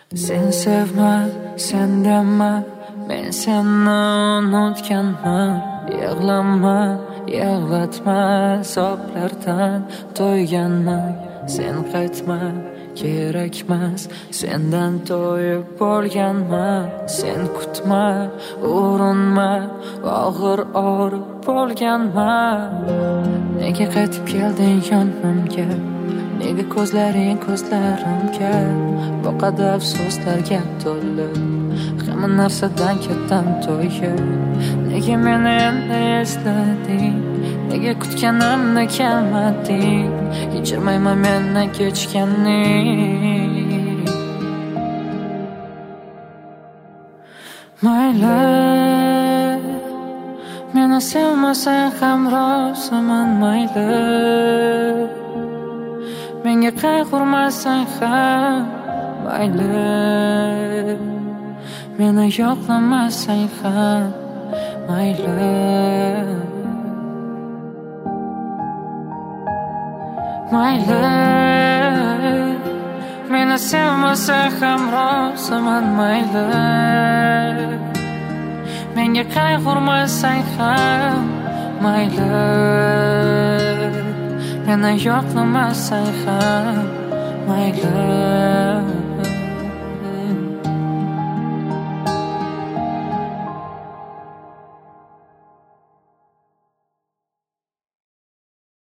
Sen sevma, sen dema, men seni unutganman. Yig'lama, yig'latma, soplardan to'yganman. Sen qaytma, kerakmas, sendan to'yib bo'lganman. Sen kutma, urinma, og'ir og'rib bo'lganman. Nega qaytib kelding yonimga? Nega ko'zlaring ko'zlarimga boqadi afsuslarga to'ldi? Hamma narsadan ketdim to'yib. Nega meni endi eslading? Nega kutganimni kelmading? Kechirmayman meni kechganni. Mayli, meni sevmasang ham roziman, mayli. Menga qayg'urmasang ham mayli. Meni yo'qlamasang ham mayli. Mayli, meni sevmasang ham roziman, mayli. Menga qayg'urmasang ham mayli. Meni yo'qlamasang ham mayli.